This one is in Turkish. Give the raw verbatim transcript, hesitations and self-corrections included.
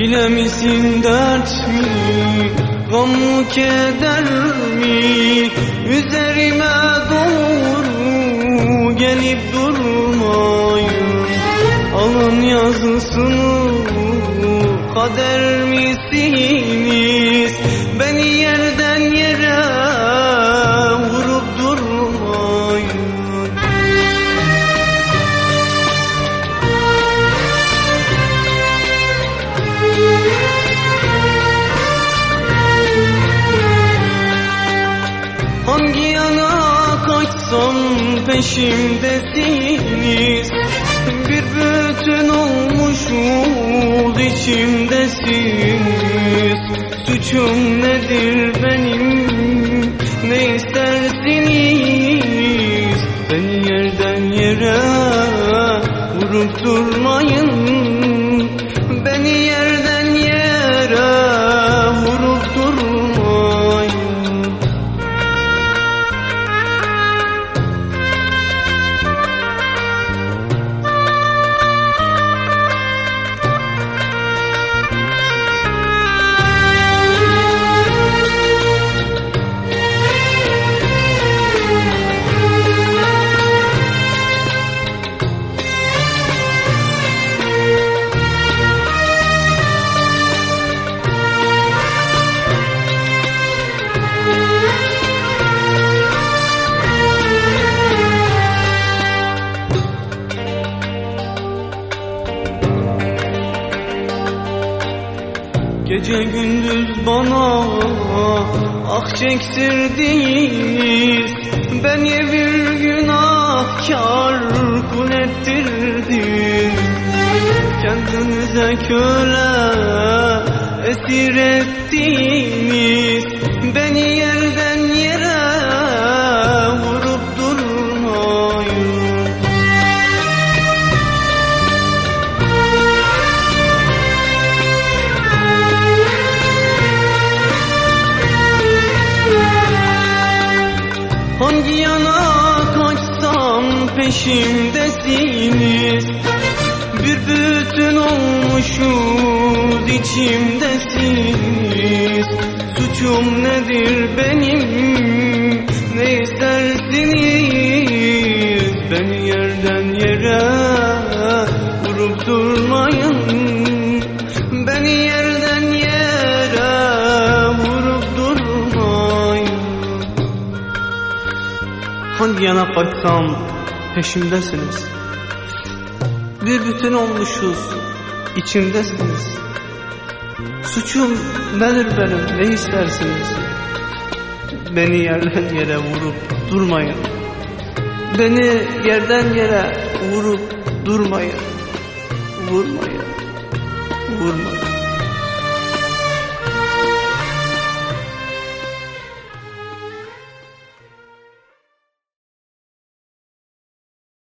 Öyle misin, dert mi, gam mı, keder mi? Üzerime doğru gelip durmayın. Alın yazısını, kader misiniz? Beni yerden yere vurup durmayın. Hangi yana kaçsam peşimdesiniz. Bir bütün olmuşuz, içimdesiniz. Suçum nedir benim, ne istersiniz? Beni yerden yere vurup durmayın. Beni yerden yere vurup durmayın. Gece gündüz bana ah çektirdiniz. Beni bir günahkar kul ettirdiniz. Kendinize köle esir ettiniz. Beni yerden yere vurup durmayın. Hangi yana kaçsam peşimdesiniz. Bir bütün olmuşuz, içimdesiniz. Suçum nedir benim, ne istersiniz? Beni yerden yere vurup durmayın. Beni yerden yere vurup durmayın. Hangi yana kaçsam peşimdesiniz. Bir bütün olmuşuz, içimdesiniz. Suçum nedir benim, ne istersiniz? Beni yerden yere vurup durmayın. Beni yerden yere vurup durmayın. Vurmayın, vurmayın.